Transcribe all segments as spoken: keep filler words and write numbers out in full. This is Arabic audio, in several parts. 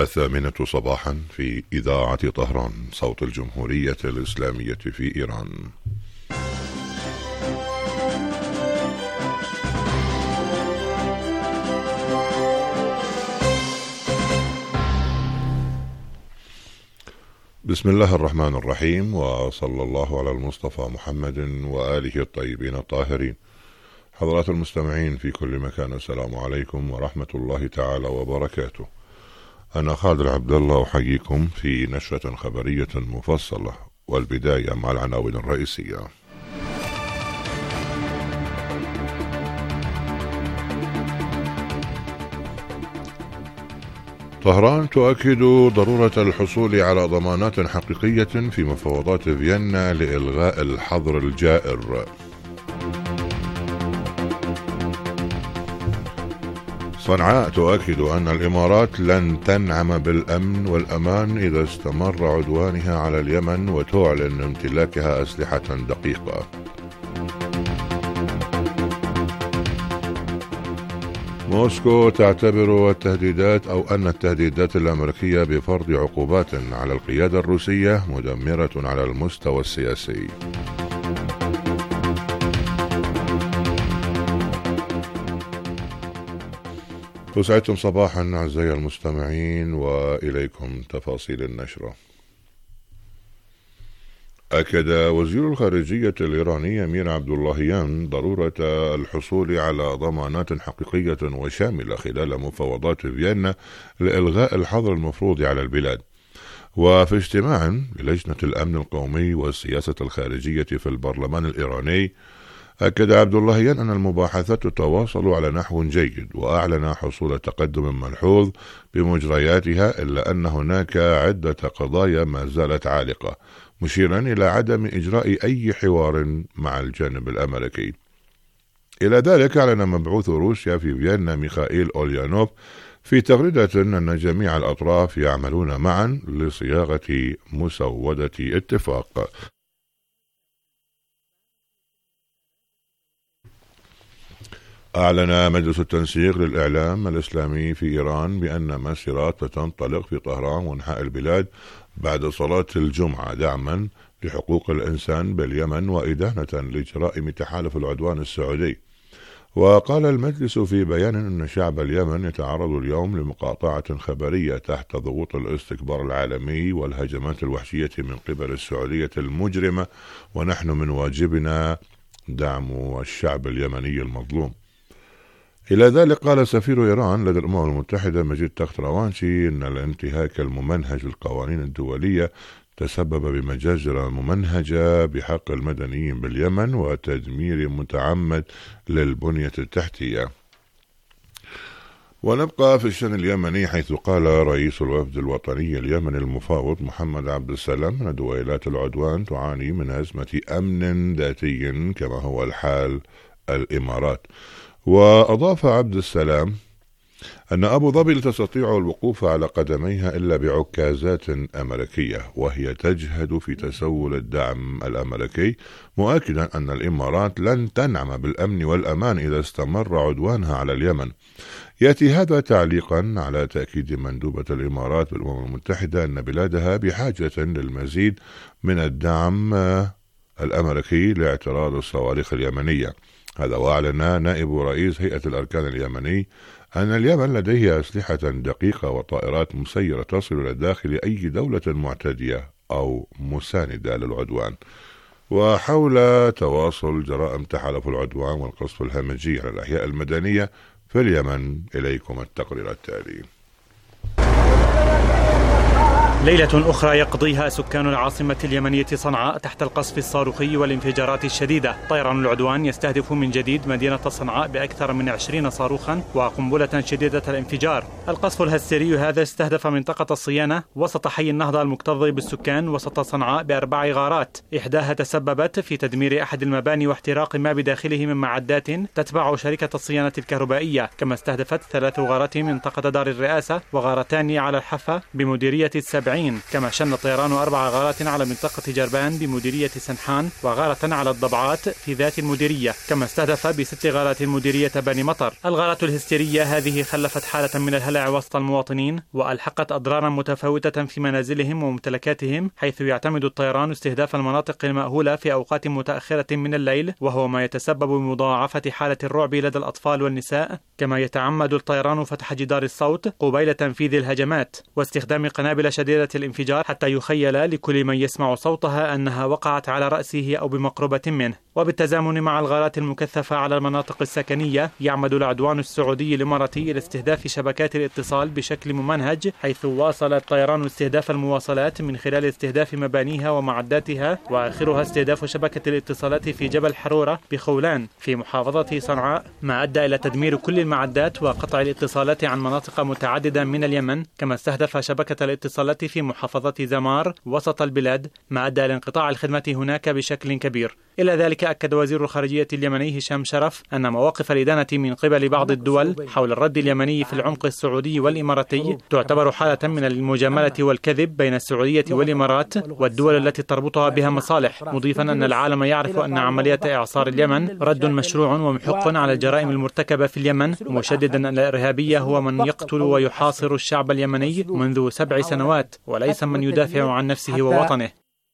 الثامنة صباحا في إذاعة طهران صوت الجمهورية الإسلامية في إيران. بسم الله الرحمن الرحيم، وصلى الله على المصطفى محمد وآله الطيبين الطاهرين. حضرات المستمعين في كل مكان، السلام عليكم ورحمة الله تعالى وبركاته. أنا خالد عبد الله أحييكم في نشرة خبرية مفصلة، والبداية مع العناوين الرئيسية. طهران تؤكد ضرورة الحصول على ضمانات حقيقية في مفاوضات فيينا لإلغاء الحظر الجائر. صنعاء تؤكد أن الإمارات لن تنعم بالأمن والأمان إذا استمر عدوانها على اليمن، وتعلن امتلاكها أسلحة دقيقة. موسكو تعتبر التهديدات أو أن التهديدات الأمريكية بفرض عقوبات على القيادة الروسية مدمرة على المستوى السياسي. أسعدتم صباحا أعزائي المستمعين، وإليكم تفاصيل النشرة. أكد وزير الخارجية الإيراني أمير عبد اللهيان ضرورة الحصول على ضمانات حقيقية وشاملة خلال مفاوضات فيينا لإلغاء الحظر المفروض على البلاد. وفي اجتماع للجنة الأمن القومي والسياسة الخارجية في البرلمان الإيراني، أكد عبد اللهيان أن المباحثات تتواصل على نحو جيد، وأعلن حصول تقدم ملحوظ بمجرياتها، إلا أن هناك عدة قضايا ما زالت عالقة، مشيرا إلى عدم إجراء أي حوار مع الجانب الأمريكي. إلى ذلك أعلن مبعوث روسيا في فيينا ميخائيل أوليانوف في تغريدة أن جميع الأطراف يعملون معا لصياغة مسودة اتفاق. أعلن مجلس التنسيق للإعلام الإسلامي في إيران بأن مسيرات ستنطلق في طهران وأنحاء البلاد بعد صلاة الجمعة دعما لحقوق الإنسان باليمن وإدانة لجرائم تحالف العدوان السعودي. وقال المجلس في بيان أن شعب اليمن يتعرض اليوم لمقاطعة خبرية تحت ضغوط الاستكبار العالمي والهجمات الوحشية من قبل السعودية المجرمة، ونحن من واجبنا دعم الشعب اليمني المظلوم. إلى ذلك قال سفير إيران لدى الأمم المتحدة مجيد تخت روانشي إن الانتهاك الممنهج للقوانين الدولية تسبب بمجازر ممنهجة بحق المدنيين باليمن وتدمير متعمد للبنية التحتية. ونبقى في الشأن اليمني، حيث قال رئيس الوفد الوطني اليمني المفاوض محمد عبد السلام أن دويلات العدوان تعاني من أزمة أمن ذاتي كما هو الحال الإمارات. وأضاف عبد السلام أن أبو ظبي لا تستطيع الوقوف على قدميها إلا بعكازات أمريكية، وهي تجهد في تسول الدعم الأمريكي، مؤكدا أن الإمارات لن تنعم بالأمن والأمان إذا استمر عدوانها على اليمن. يأتي هذا تعليقا على تأكيد مندوبة الإمارات بالأمم المتحدة أن بلادها بحاجة للمزيد من الدعم الأمريكي لاعتراض الصواريخ اليمنية. هذا وأعلن نائب رئيس هيئة الأركان اليمني أن اليمن لديه أسلحة دقيقة وطائرات مسيرة تصل إلى داخل أي دولة معتدية أو مساندة للعدوان. وحول تواصل جرائم تحالف العدوان والقصف الهمجي على الأحياء المدنية في اليمن، إليكم التقرير التالي. ليلة أخرى يقضيها سكان العاصمة اليمنية صنعاء تحت القصف الصاروخي والانفجارات الشديدة. طيران العدوان يستهدف من جديد مدينة صنعاء بأكثر من عشرين صاروخا وقنبلة شديدة الانفجار. القصف الهستيري هذا استهدف منطقة الصيانة وسط حي النهضة المكتظ بالسكان وسط صنعاء بأربع غارات، إحداها تسببت في تدمير أحد المباني واحتراق ما بداخله من معدات تتبع شركة الصيانة الكهربائية، كما استهدفت ثلاث غارات منطقة دار الرئاسة وغارتان على الحافة بمديرية السبعين وأربعين. كما شن الطيران أربع غارات على منطقة جربان بمديرية سنحان وغارة على الضبعات في ذات المديرية، كما استهدف بست غارات مديرية بني مطر. الغارات الهستيرية هذه خلفت حالة من الهلع وسط المواطنين وألحقت أضرارا متفاوتة في منازلهم وممتلكاتهم، حيث يعتمد الطيران استهداف المناطق المأهولة في أوقات متأخرة من الليل، وهو ما يتسبب بمضاعفة حالة الرعب لدى الأطفال والنساء. كما يتعمد الطيران فتح جدار الصوت قبيل تنفيذ الهجمات واستخدام قنابل شديدة الانفجار حتى يخيل لكل من يسمع صوتها أنها وقعت على رأسه أو بمقربة منه. وبالتزامن مع الغارات المكثفة على المناطق السكنية، يعمد العدوان السعودي الإماراتي إلى استهداف شبكات الاتصال بشكل ممنهج، حيث واصل الطيران استهداف المواصلات من خلال استهداف مبانيها ومعداتها، وآخرها استهداف شبكة الاتصالات في جبل حرورة بخولان في محافظة صنعاء، ما أدى إلى تدمير كل المعدات وقطع الاتصالات عن مناطق متعددة من اليمن. كما استهدف شبكة الاتصالات في محافظة زمار وسط البلاد، ما أدى إلى انقطاع الخدمة هناك بشكل كبير. إلى ذلك أكد وزير الخارجية اليمني هشام شرف أن مواقف الإدانة من قبل بعض الدول حول الرد اليمني في العمق السعودي والإماراتي تعتبر حالة من المجاملة والكذب بين السعودية والإمارات والدول التي تربطها بها مصالح، مضيفا أن العالم يعرف أن عملية إعصار اليمن رد مشروع ومحق على الجرائم المرتكبة في اليمن، مشددا أن الإرهابي هو من يقتل ويحاصر الشعب اليمني منذ سبع سنوات وليس من يدافع عن نفسه ووطنه.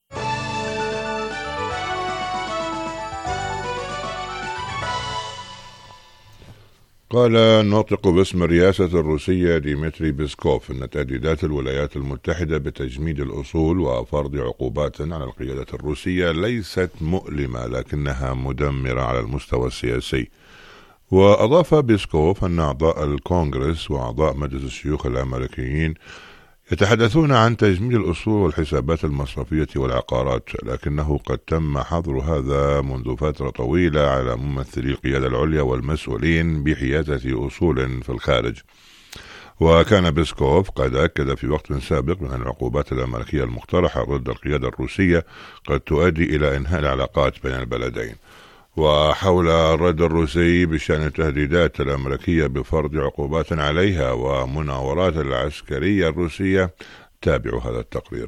قال الناطق باسم الرئاسة الروسية ديمتري بيسكوف أن تهديدات الولايات المتحدة بتجميد الأصول وفرض عقوبات على القيادة الروسية ليست مؤلمة لكنها مدمرة على المستوى السياسي. وأضاف بيسكوف أن أعضاء الكونغرس وأعضاء مجلس الشيوخ الأمريكيين يتحدثون عن تجميد الأصول والحسابات المصرفية والعقارات، لكنه قد تم حظر هذا منذ فترة طويلة على ممثلي القيادة العليا والمسؤولين بحيازة أصول في الخارج. وكان بيسكوف قد أكد في وقت سابق أن العقوبات الأمريكية المقترحة ضد القيادة الروسية قد تؤدي إلى إنهاء العلاقات بين البلدين. وحول الرد الروسي بشأن التهديدات الأمريكية بفرض عقوبات عليها ومناورات العسكرية الروسية، تابعوا هذا التقرير.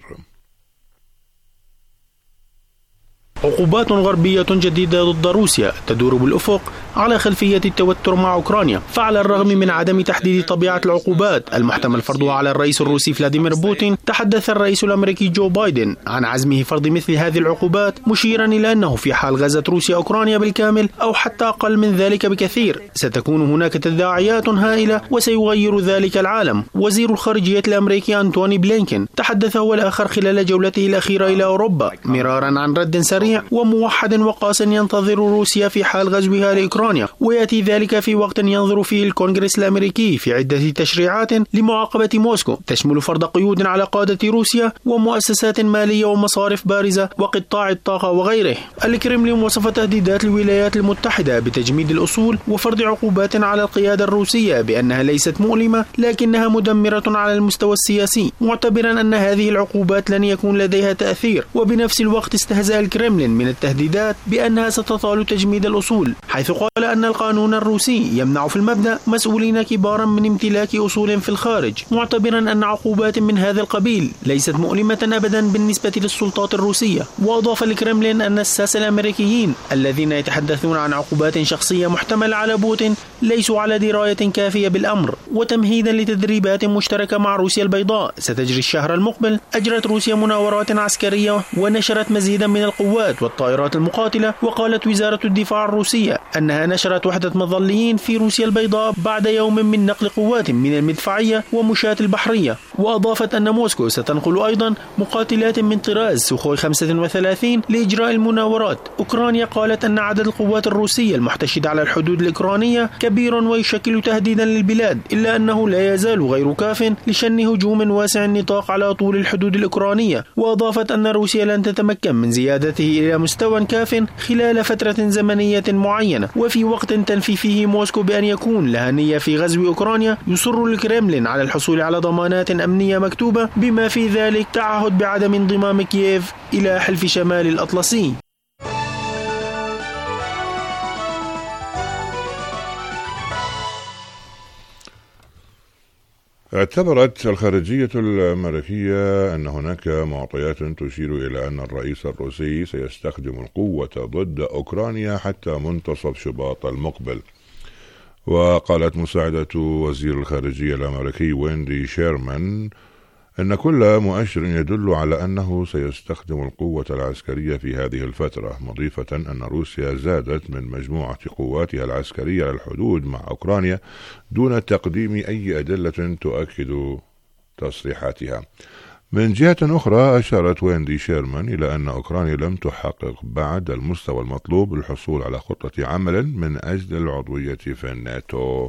عقوبات غربية جديدة ضد روسيا تدور بالأفق على خلفية التوتر مع أوكرانيا. فعلى الرغم من عدم تحديد طبيعة العقوبات المحتمل فرضها على الرئيس الروسي فلاديمير بوتين، تحدث الرئيس الأمريكي جو بايدن عن عزمه فرض مثل هذه العقوبات، مشيرا إلى أنه في حال غزت روسيا أوكرانيا بالكامل أو حتى أقل من ذلك بكثير ستكون هناك تداعيات هائلة وسيغير ذلك العالم. وزير الخارجية الأمريكي أنتوني بلينكين تحدث هو الآخر خلال جولته الأخيرة إلى أوروبا مرارا عن رد سريع وموحد وقاس ينتظر روسيا في حال غزوها لأوكرانيا، ويأتي ذلك في وقت ينظر فيه الكونغرس الأمريكي في عدة تشريعات لمعاقبة موسكو تشمل فرض قيود على قادة روسيا ومؤسسات مالية ومصارف بارزة وقطاع الطاقة وغيره. الكرملين وصف تهديدات الولايات المتحدة بتجميد الأصول وفرض عقوبات على القيادة الروسية بأنها ليست مؤلمة لكنها مدمرة على المستوى السياسي، معتبرا أن هذه العقوبات لن يكون لديها تأثير. وبنفس الوقت استهزأ الكرملين من التهديدات بأنها ستطال تجميد الأصول، حيث قال أن القانون الروسي يمنع في المبدأ مسؤولين كبارا من امتلاك أصول في الخارج، معتبرا أن عقوبات من هذا القبيل ليست مؤلمة أبدا بالنسبة للسلطات الروسية. وأضاف الكرملين أن الساسة الأمريكيين الذين يتحدثون عن عقوبات شخصية محتملة على بوتين ليسوا على دراية كافية بالأمر. وتمهيدا لتدريبات مشتركة مع روسيا البيضاء ستجري الشهر المقبل، أجرت روسيا مناورات عسكرية ونشرت مزيدا من القوات والطائرات المقاتلة. وقالت وزارة الدفاع الروسية أنها نشرت وحدة مظليين في روسيا البيضاء بعد يوم من نقل قوات من المدفعية ومشاة البحرية. وأضافت أن موسكو ستنقل أيضا مقاتلات من طراز سوخوي خمسة وثلاثين لإجراء المناورات. أوكرانيا قالت أن عدد القوات الروسية المحتشدة على الحدود الإوكرانية كبير ويشكل تهديدا للبلاد، إلا أنه لا يزال غير كاف لشن هجوم واسع النطاق على طول الحدود الإوكرانية. وأضافت أن روسيا لن تتمكن من زيادته إلى مستوى كاف خلال فترة زمنية معينة، وفي وقت تنفي فيه موسكو بأن يكون لها نية في غزو أوكرانيا. يصر الكرملين على الحصول على ضمانات أمنية مكتوبة بما في ذلك تعهد بعدم انضمام كييف إلى حلف شمال الأطلسي. اعتبرت الخارجية الأمريكية أن هناك معطيات تشير إلى أن الرئيس الروسي سيستخدم القوة ضد أوكرانيا حتى منتصف شباط المقبل. وقالت مساعدة وزير الخارجية الأمريكي ويندي شيرمان أن كل مؤشر يدل على أنه سيستخدم القوة العسكرية في هذه الفترة، مضيفة أن روسيا زادت من مجموعة قواتها العسكرية على الحدود مع أوكرانيا دون تقديم أي أدلة تؤكد تصريحاتها. من جهة أخرى، أشارت ويندي شيرمان إلى أن أوكرانيا لم تحقق بعد المستوى المطلوب للحصول على خطة عمل من أجل العضوية في الناتو.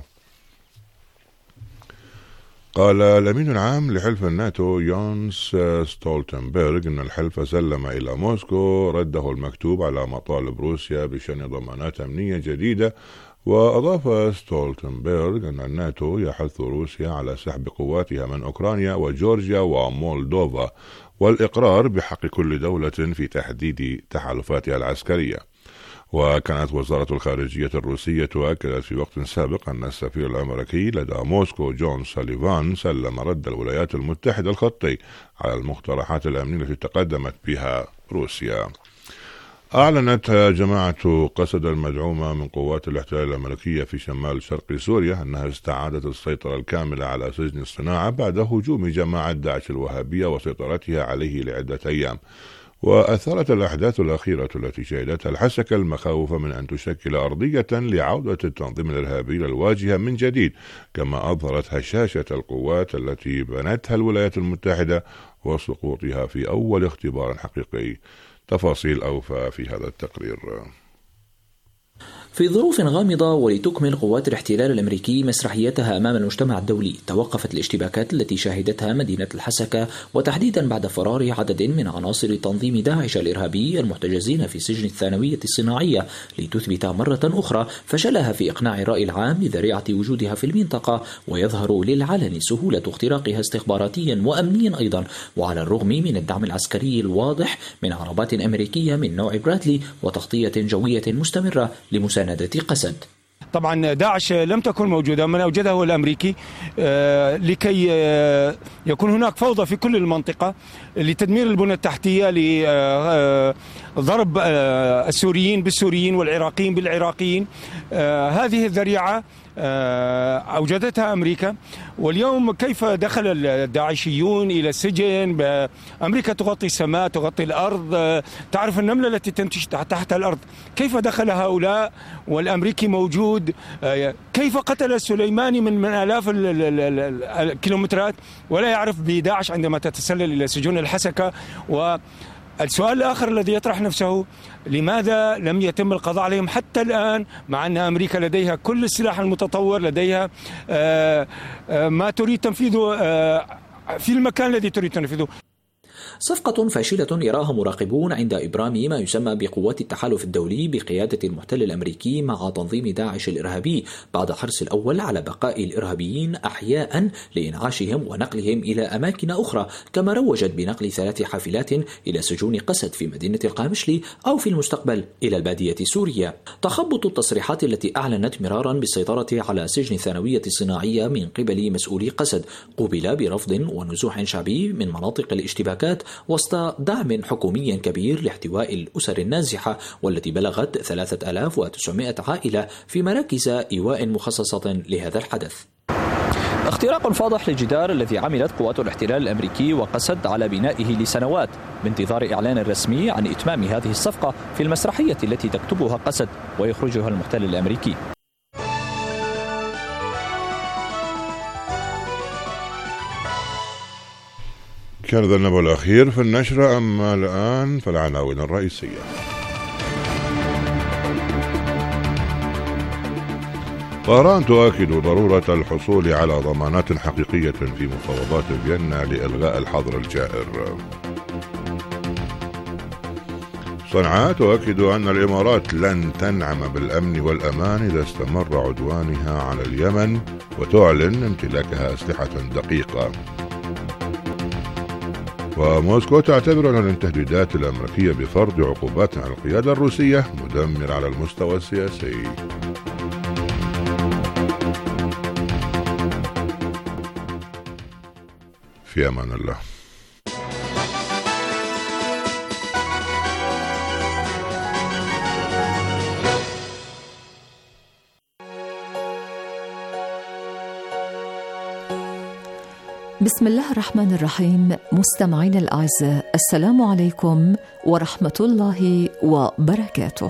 قال الأمين العام لحلف الناتو يونس ستولتنبرغ أن الحلف سلم إلى موسكو رده المكتوب على مطالب روسيا بشأن ضمانات أمنية جديدة. وأضاف ستولتنبرغ أن الناتو يحث روسيا على سحب قواتها من أوكرانيا وجورجيا ومولدوفا والإقرار بحق كل دولة في تحديد تحالفاتها العسكرية. وكانت وزارة الخارجية الروسية أكدت في وقت سابق أن السفير الأمريكي لدى موسكو جون ساليفان سلم رد الولايات المتحدة الخطي على المقترحات الأمنية التي تقدمت بها روسيا. أعلنت جماعة قسد المدعومة من قوات الاحتلال الأمريكية في شمال شرق سوريا أنها استعادت السيطرة الكاملة على سجن الصناعة بعد هجوم جماعة داعش الوهابية وسيطرتها عليه لعدة أيام. وأثارت الأحداث الأخيرة التي شهدتها الحسكة المخاوف من أن تشكل أرضية لعودة التنظيم الإرهابي للواجهة من جديد، كما أظهرت هشاشة القوات التي بنتها الولايات المتحدة وسقوطها في أول اختبار حقيقي. تفاصيل أوفى في هذا التقرير. في ظروف غامضة ولتكمل قوات الاحتلال الأمريكي مسرحيتها أمام المجتمع الدولي، توقفت الاشتباكات التي شهدتها مدينة الحسكة، وتحديدا بعد فرار عدد من عناصر تنظيم داعش الإرهابي المحتجزين في سجن الثانوية الصناعية لتثبت مرة أخرى فشلها في إقناع الرأي العام بذريعة وجودها في المنطقة، ويظهر للعلن سهولة اختراقها استخباراتيا وأمنيا أيضا، وعلى الرغم من الدعم العسكري الواضح من عربات أمريكية من نوع برادلي وتغطية جوية مستمرة لمساندة قسد. طبعا داعش لم تكن موجودة، من أوجده هو الأمريكي لكي يكون هناك فوضى في كل المنطقة لتدمير البنى التحتية، لضرب السوريين بالسوريين والعراقيين بالعراقيين. هذه الذريعة أوجدتها أمريكا. واليوم كيف دخل الداعشيون إلى السجن؟ أمريكا تغطي السماء، تغطي الأرض، تعرف النملة التي تنتج تحت الأرض. كيف دخل هؤلاء والأمريكي موجود؟ كيف قتل السليماني من من آلاف الكيلومترات ولا يعرف بداعش عندما تتسلل إلى سجون الحسكة؟ و السؤال الآخر الذي يطرح نفسه، لماذا لم يتم القضاء عليهم حتى الآن، مع أن أمريكا لديها كل السلاح المتطور، لديها ما تريد تنفيذه في المكان الذي تريد تنفيذه؟ صفقة فاشلة يراها مراقبون عند إبرام ما يسمى بقوات التحالف الدولي بقيادة المحتل الأمريكي مع تنظيم داعش الإرهابي، بعد حرص الأول على بقاء الإرهابيين أحياء لإنعاشهم ونقلهم إلى أماكن أخرى، كما روجت بنقل ثلاث حافلات إلى سجون قسد في مدينة القامشلي أو في المستقبل إلى البادية سوريا. تخبط التصريحات التي أعلنت مرارا بالسيطرة على سجن الثانوية الصناعية من قبل مسؤولي قسد قوبل برفض ونزوح شعبي من مناطق الاشتباكات وسط دعم حكومي كبير لاحتواء الأسر النازحة والتي بلغت ثلاثة آلاف وتسعمائة عائلة في مراكز إيواء مخصصة لهذا الحدث. اختراق فاضح للجدار الذي عملت قوات الاحتلال الأمريكي وقسد على بنائه لسنوات بانتظار إعلان رسمي عن إتمام هذه الصفقة في المسرحية التي تكتبها قسد ويخرجها المحتل الأمريكي. كان ذا النبأ الأخير في النشرة. أما الآن فالعناوين الرئيسية. طهران تؤكد ضرورة الحصول على ضمانات حقيقية في مفاوضات فيينا لإلغاء الحظر الجائر. صنعاء تؤكد أن الإمارات لن تنعم بالأمن والأمان إذا استمر عدوانها على اليمن، وتعلن امتلاكها أسلحة دقيقة. وموسكو تعتبر أن التهديدات الأمريكية بفرض عقوبات على القيادة الروسية مدمر على المستوى السياسي. في أمان الله. بسم الله الرحمن الرحيم. مستمعين الأعزاء، السلام عليكم ورحمة الله وبركاته.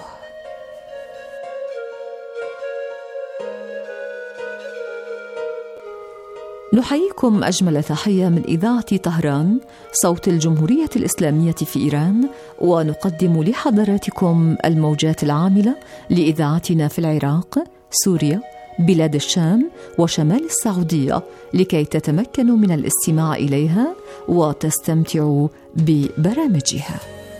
نحييكم أجمل تحية من إذاعة طهران صوت الجمهورية الإسلامية في إيران، ونقدم لحضراتكم الموجات العاملة لإذاعتنا في العراق، سوريا، بلاد الشام وشمال السعودية، لكي تتمكنوا من الاستماع إليها وتستمتعوا ببرامجها.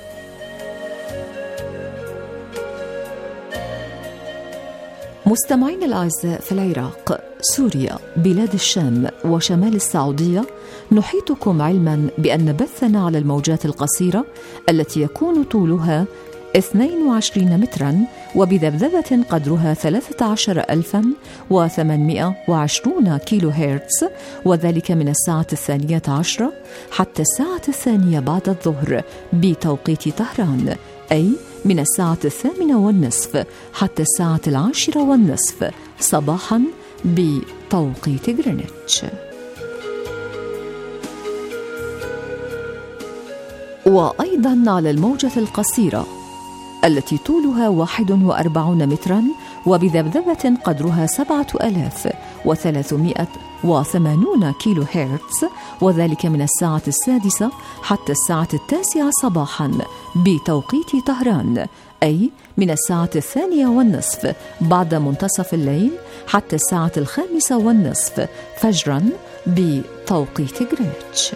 مستمعين الأعزاء، في العراق، سوريا، بلاد الشام وشمال السعودية، نحيطكم علما بأن بثنا على الموجات القصيرة التي يكون طولها اثنين وعشرين مترا وبذبذبة قدرها ثلاثة عشر ألفا وثمانمائة وعشرين كيلو هرتز، وذلك من الساعة الثانية عشرة حتى الساعة الثانية بعد الظهر بتوقيت طهران، أي من الساعة الثامنة والنصف حتى الساعة العاشرة والنصف صباحا بتوقيت غرينتش. وأيضا على الموجة القصيرة التي طولها واحد وأربعون مترا وبذبذبة قدرها سبعة آلاف وثلاثمائة وثمانون كيلو هرتز، وذلك من الساعة السادسة حتى الساعة التاسعة صباحا بتوقيت طهران، أي من الساعة الثانية والنصف بعد منتصف الليل حتى الساعة الخامسة والنصف فجرا بتوقيت غرينتش.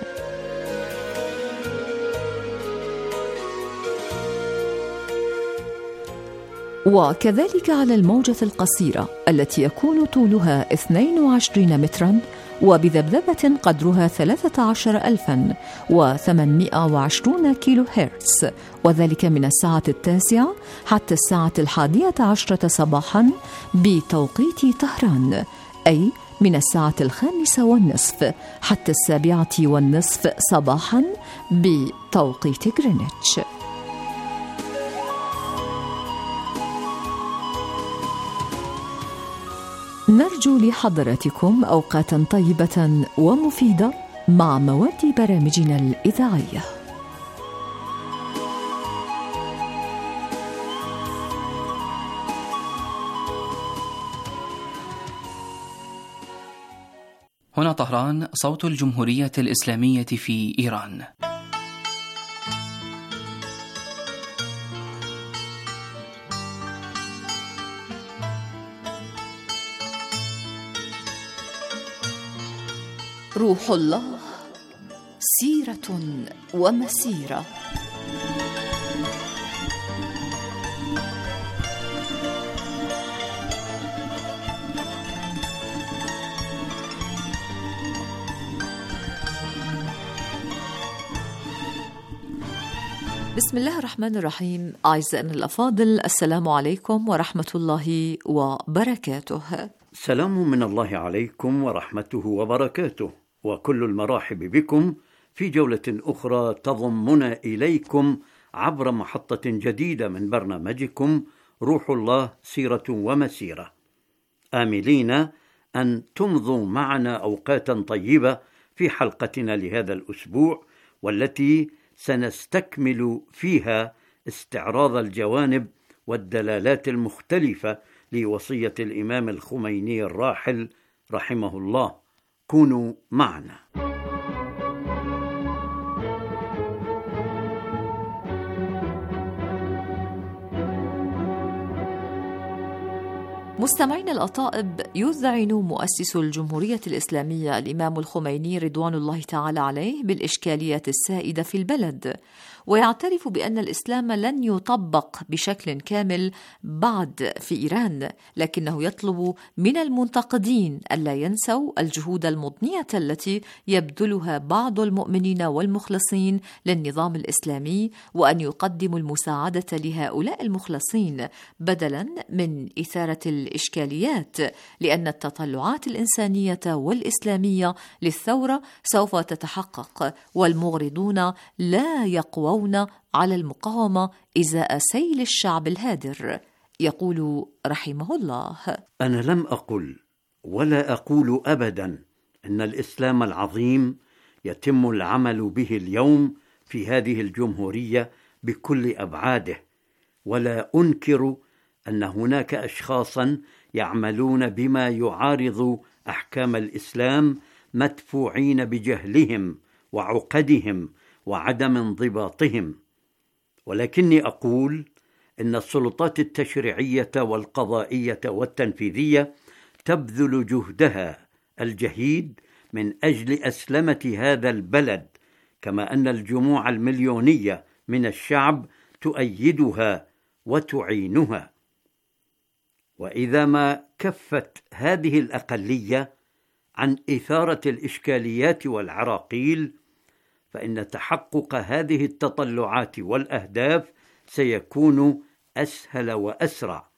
وكذلك على الموجة القصيرة التي يكون طولها اثنين وعشرين مترا وبذبذبة قدرها ثلاثة عشر ألفا وثمانمائة وعشرين كيلو هرتز، وذلك من الساعة التاسعة حتى الساعة الحادية عشرة صباحا بتوقيت طهران، أي من الساعة الخامسة والنصف حتى السابعة والنصف صباحا بتوقيت غرينتش. نرجو لحضراتكم أوقاتا طيبة ومفيدة مع مواد برامجنا الإذاعية. هنا طهران، صوت الجمهورية الإسلامية في إيران. روح الله سيرة ومسيرة. بسم الله الرحمن الرحيم. أعزائنا الأفاضل، السلام عليكم ورحمة الله وبركاته. سلام من الله عليكم ورحمته وبركاته، وكل المراحب بكم في جولة أخرى تضمنا إليكم عبر محطة جديدة من برنامجكم روح الله سيرة ومسيرة، آملين أن تمضوا معنا أوقاتا طيبة في حلقتنا لهذا الأسبوع، والتي سنستكمل فيها استعراض الجوانب والدلالات المختلفة لوصية الإمام الخميني الراحل رحمه الله. كونوا معنا. مستمعين الأطائب، يذعن مؤسس الجمهورية الإسلامية الإمام الخميني رضوان الله تعالى عليه بالإشكاليات السائدة في البلد، ويعترف بأن الإسلام لن يطبق بشكل كامل بعد في إيران، لكنه يطلب من المنتقدين ألا ينسوا الجهود المضنية التي يبذلها بعض المؤمنين والمخلصين للنظام الإسلامي، وأن يقدموا المساعدة لهؤلاء المخلصين بدلا من إثارة الإشكاليات، لأن التطلعات الإنسانية والإسلامية للثورة سوف تتحقق، والمغرضون لا يقوون على المقاومة إزاء سيل الشعب الهادر. يقول رحمه الله: أنا لم أقل ولا أقول أبدا أن الإسلام العظيم يتم العمل به اليوم في هذه الجمهورية بكل أبعاده، ولا أنكر أن هناك أشخاصا يعملون بما يعارض أحكام الإسلام مدفوعين بجهلهم وعقدهم وعدم انضباطهم، ولكني أقول إن السلطات التشريعية والقضائية والتنفيذية تبذل جهدها الجهيد من أجل أسلمة هذا البلد، كما أن الجموع المليونية من الشعب تؤيدها وتعينها. وإذا ما كفت هذه الأقلية عن إثارة الإشكاليات والعراقيل، فإن تحقق هذه التطلعات والأهداف سيكون أسهل وأسرع،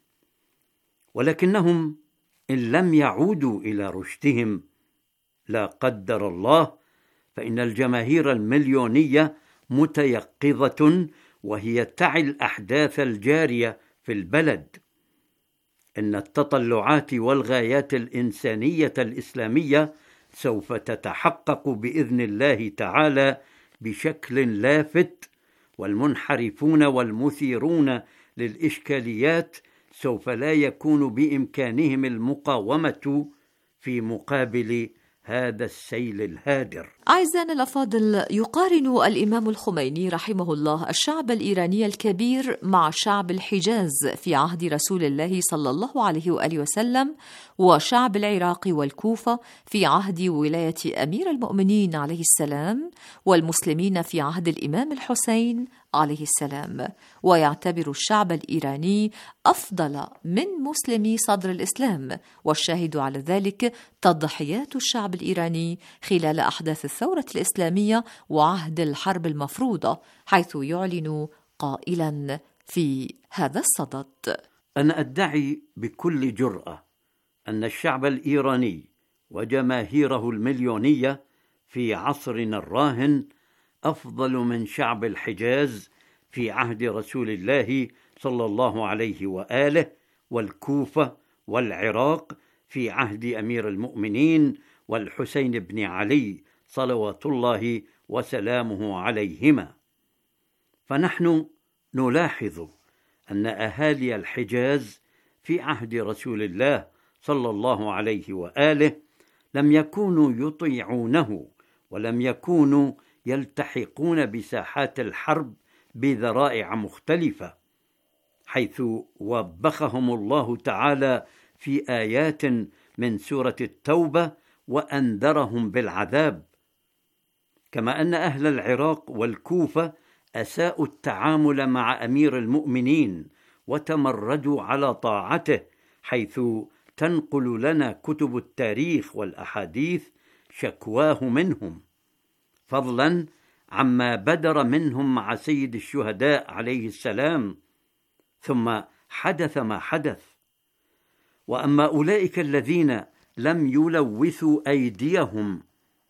ولكنهم إن لم يعودوا إلى رشدهم لا قدر الله، فإن الجماهير المليونية متيقظة وهي تعي الأحداث الجارية في البلد. إن التطلعات والغايات الإنسانية الإسلامية سوف تتحقق بإذن الله تعالى بشكل لافت، والمنحرفون والمثيرون للإشكاليات سوف لا يكون بإمكانهم المقاومة في مقابل هذا السيل الهادر. أعزائنا الأفاضل، يقارن الإمام الخميني رحمه الله الشعب الإيراني الكبير مع شعب الحجاز في عهد رسول الله صلى الله عليه وآله وسلم، وشعب العراق والكوفة في عهد ولاية أمير المؤمنين عليه السلام، والمسلمين في عهد الإمام الحسين عليه السلام، ويعتبر الشعب الإيراني أفضل من مسلمي صدر الإسلام، والشاهد على ذلك تضحيات الشعب الإيراني خلال أحداث الثورة الإسلامية وعهد الحرب المفروضة، حيث يعلن قائلا في هذا الصدد: أنا أدعي بكل جرأة أن الشعب الإيراني وجماهيره المليونية في عصرنا الراهن أفضل من شعب الحجاز في عهد رسول الله صلى الله عليه وآله، والكوفة والعراق في عهد أمير المؤمنين والحسين بن علي صلوات الله وسلامه عليهما. فنحن نلاحظ أن أهالي الحجاز في عهد رسول الله صلى الله عليه وآله لم يكونوا يطيعونه، ولم يكونوا يلتحقون بساحات الحرب بذرائع مختلفة، حيث وبخهم الله تعالى في آيات من سورة التوبة وأنذرهم بالعذاب. كما أن أهل العراق والكوفة أساءوا التعامل مع أمير المؤمنين وتمردوا على طاعته، حيث تنقل لنا كتب التاريخ والأحاديث شكواه منهم، فضلا عما بدر منهم مع سيد الشهداء عليه السلام، ثم حدث ما حدث. وأما أولئك الذين لم يلوثوا أيديهم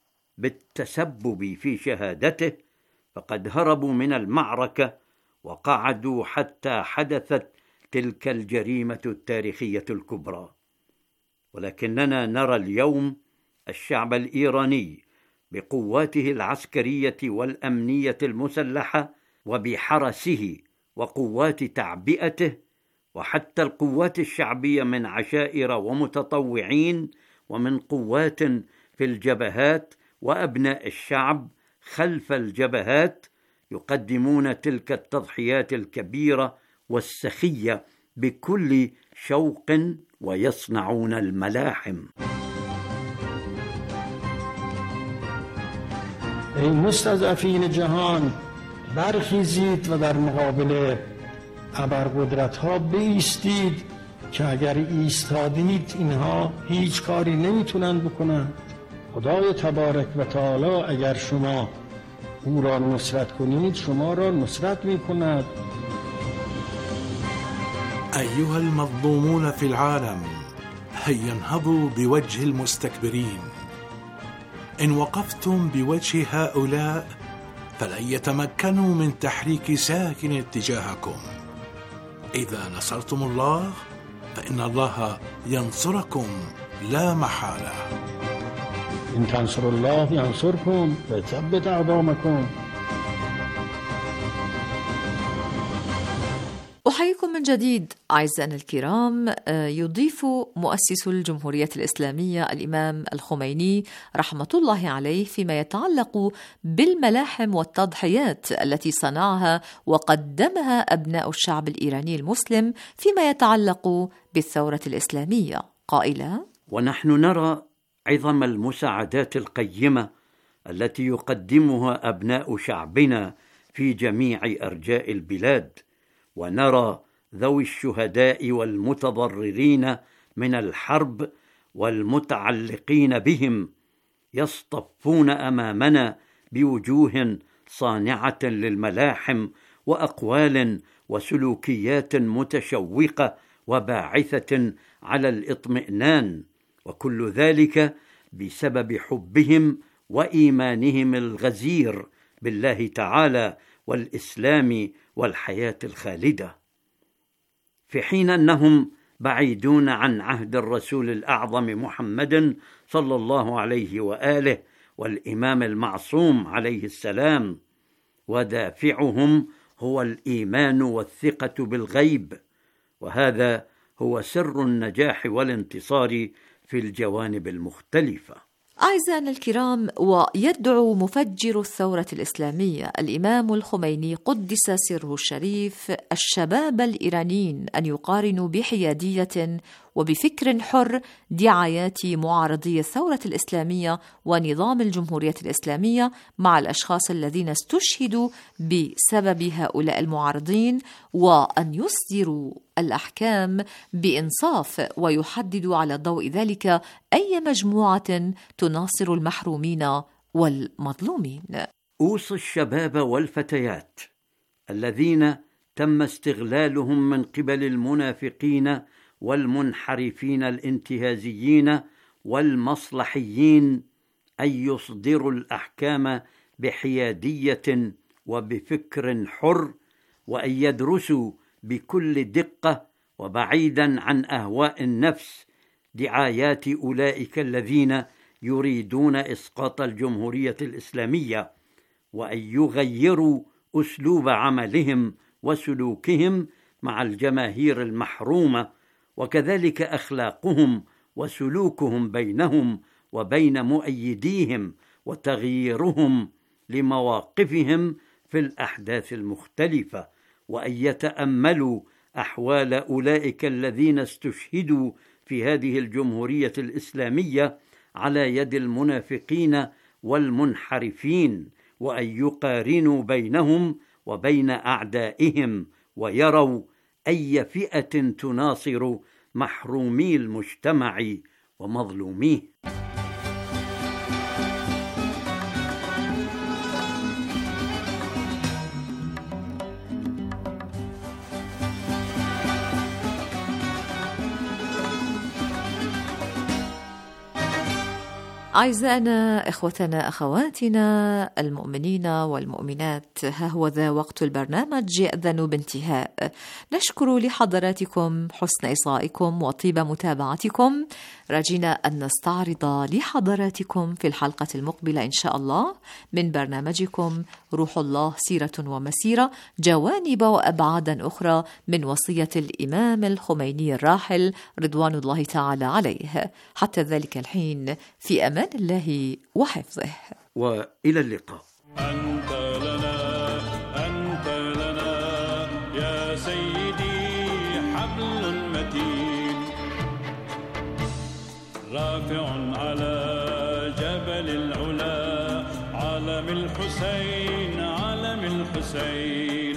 بالتسبب في شهادته فقد هربوا من المعركة وقعدوا حتى حدثت تلك الجريمة التاريخية الكبرى. ولكننا نرى اليوم الشعب الإيراني بقواته العسكرية والأمنية المسلحة وبحرسه وقوات تعبئته، وحتى القوات الشعبية من عشائر ومتطوعين، ومن قوات في الجبهات وأبناء الشعب خلف الجبهات، يقدمون تلك التضحيات الكبيرة والسخية بكل شوق ويصنعون الملاحم. ای مستضعفین جهان، برخیزید و در مقابل ابرقدرت‌ها بایستید که اگر ایستادید اینها هیچ کاری نمیتونن بکنن. خدای تبارک و تعالی اگر شما او را نصرت کنید شما را نصرت میکند. أيها المظلومون في العالم، هيا انهضوا بوجه المستكبرين. إن وقفتم بوجه هؤلاء فلن يتمكنوا من تحريك ساكن اتجاهكم. إذا نصرتم الله فإن الله ينصركم لا محالة. إن تنصروا الله ينصركم ويثبت أقدامكم. أحييكم من جديد أعزائنا الكرام. يضيف مؤسس الجمهورية الإسلامية الإمام الخميني رحمة الله عليه فيما يتعلق بالملاحم والتضحيات التي صنعها وقدمها أبناء الشعب الإيراني المسلم فيما يتعلق بالثورة الإسلامية قائلا: ونحن نرى عظم المساعدات القيمة التي يقدمها أبناء شعبنا في جميع أرجاء البلاد، ونرى ذوي الشهداء والمتضررين من الحرب والمتعلقين بهم يصطفون أمامنا بوجوه صانعة للملاحم وأقوال وسلوكيات متشوقة وباعثة على الاطمئنان، وكل ذلك بسبب حبهم وإيمانهم الغزير بالله تعالى والإسلام والحياة الخالدة، في حين أنهم بعيدون عن عهد الرسول الأعظم محمد صلى الله عليه وآله والإمام المعصوم عليه السلام، ودافعهم هو الإيمان والثقة بالغيب، وهذا هو سر النجاح والانتصار في الجوانب المختلفة. أعزائنا الكرام، ويدعو مفجر الثورة الإسلامية الإمام الخميني قدس سره الشريف الشباب الإيرانيين أن يقارنوا بحيادية وبفكر حر دعايات معارضي الثورة الإسلامية ونظام الجمهورية الإسلامية مع الأشخاص الذين استشهدوا بسبب هؤلاء المعارضين، وأن يصدروا الأحكام بإنصاف ويحددوا على ضوء ذلك أي مجموعة تناصر المحرومين والمظلومين. أوصي الشباب والفتيات الذين تم استغلالهم من قبل المنافقين والمنحرفين الانتهازيين والمصلحيين أن يصدروا الأحكام بحيادية وبفكر حر، وأن يدرسوا بكل دقة وبعيدا عن أهواء النفس دعايات أولئك الذين يريدون إسقاط الجمهورية الإسلامية، وأن يغيروا أسلوب عملهم وسلوكهم مع الجماهير المحرومة، وكذلك أخلاقهم وسلوكهم بينهم وبين مؤيديهم، وتغييرهم لمواقفهم في الأحداث المختلفة، وأن يتأملوا أحوال أولئك الذين استشهدوا في هذه الجمهورية الإسلامية على يد المنافقين والمنحرفين، وأن يقارنوا بينهم وبين أعدائهم، ويروا أي فئة تناصر محرومي المجتمع ومظلوميه. أعزائنا إخوتنا أخواتنا المؤمنين والمؤمنات، ها هو ذا وقت البرنامج يأذن بانتهاء. نشكر لحضراتكم حسن إصغائكم وطيب متابعتكم، راجينا أن نستعرض لحضراتكم في الحلقة المقبلة إن شاء الله من برنامجكم روح الله سيرة ومسيرة جوانب وأبعادا أخرى من وصية الإمام الخميني الراحل رضوان الله تعالى عليه. حتى ذلك الحين في أمان الله وحفظه، وإلى اللقاء. أنت لنا أنت لنا يا سيدي حبل متين، رافع على جبل العلا علم الحسين علم الحسين،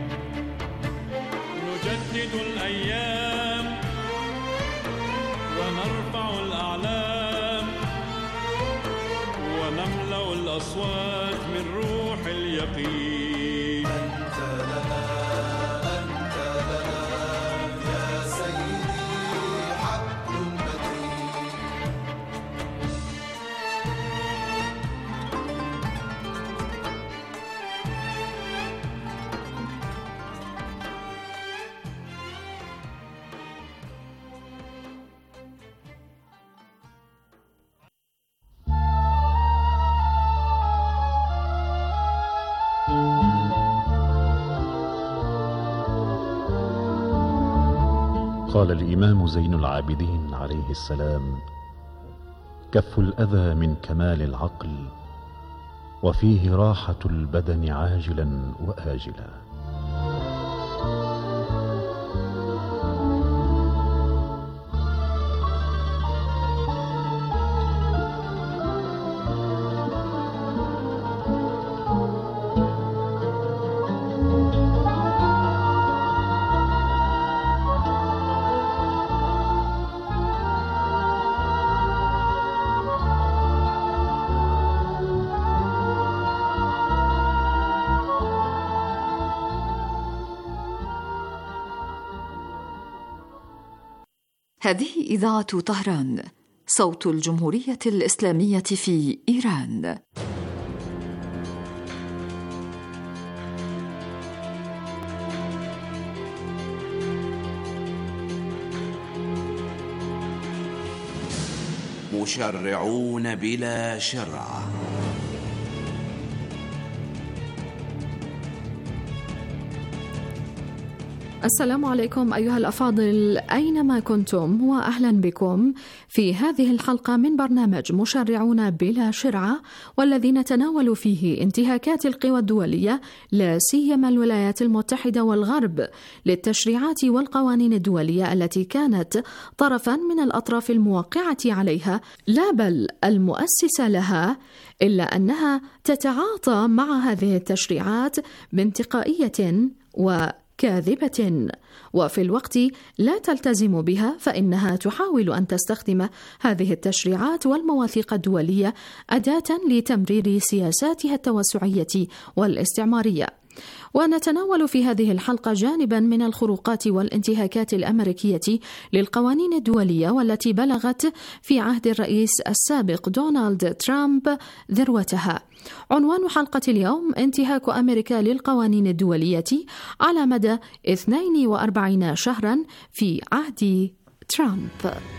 نجدد الأيام ونرفع الأعلام ونملأ الأصوات من روح اليقين. أنت لنا أنت لنا يا قال الإمام زين العابدين عليه السلام: كف الأذى من كمال العقل، وفيه راحة البدن عاجلا وآجلا. هذه إذاعة طهران، صوت الجمهورية الإسلامية في إيران. مشرعون بلا شرع. السلام عليكم أيها الأفاضل أينما كنتم، وأهلا بكم في هذه الحلقة من برنامج مشرعون بلا شرعة، والذي نتناول فيه انتهاكات القوى الدولية لا سيما الولايات المتحدة والغرب للتشريعات والقوانين الدولية التي كانت طرفا من الأطراف الموقعة عليها لا بل المؤسسة لها، إلا أنها تتعاطى مع هذه التشريعات بانتقائية و كاذبة، وفي الوقت لا تلتزم بها، فإنها تحاول أن تستخدم هذه التشريعات والمواثيق الدولية أداة لتمرير سياساتها التوسعية والاستعمارية. ونتناول في هذه الحلقة جانبا من الخروقات والانتهاكات الأمريكية للقوانين الدولية والتي بلغت في عهد الرئيس السابق دونالد ترامب ذروتها. عنوان حلقة اليوم: انتهاك أمريكا للقوانين الدولية على مدى اثنين وأربعين شهرا في عهد ترامب.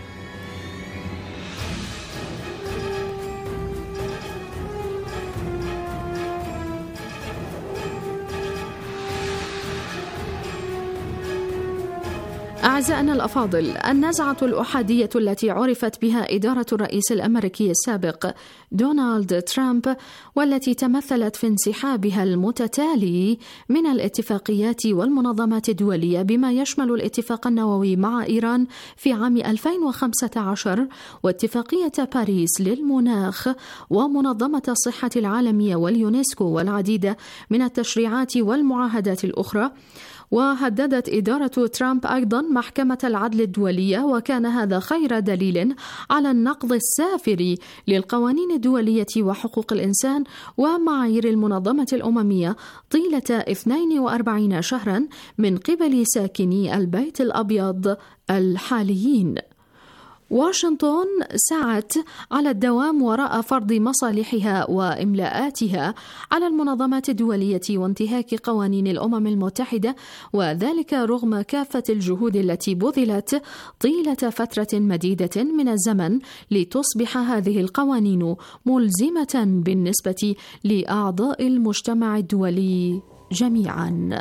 أعزائنا الأفاضل، النزعة الأحادية التي عرفت بها إدارة الرئيس الأمريكي السابق دونالد ترامب، والتي تمثلت في انسحابها المتتالي من الاتفاقيات والمنظمات الدولية بما يشمل الاتفاق النووي مع إيران في عام ألفين وخمسة عشر، واتفاقية باريس للمناخ، ومنظمة الصحة العالمية واليونسكو، والعديد من التشريعات والمعاهدات الأخرى. وهددت إدارة ترامب أيضا محكمة العدل الدولية، وكان هذا خير دليل على النقض السافر للقوانين الدولية وحقوق الإنسان ومعايير المنظمة الأممية طيلة اثنين وأربعين شهرا من قبل ساكني البيت الأبيض الحاليين. واشنطن سعت على الدوام وراء فرض مصالحها وإملاءاتها على المنظمات الدولية وانتهاك قوانين الأمم المتحدة، وذلك رغم كافة الجهود التي بذلت طيلة فترة مديدة من الزمن لتصبح هذه القوانين ملزمة بالنسبة لأعضاء المجتمع الدولي جميعاً.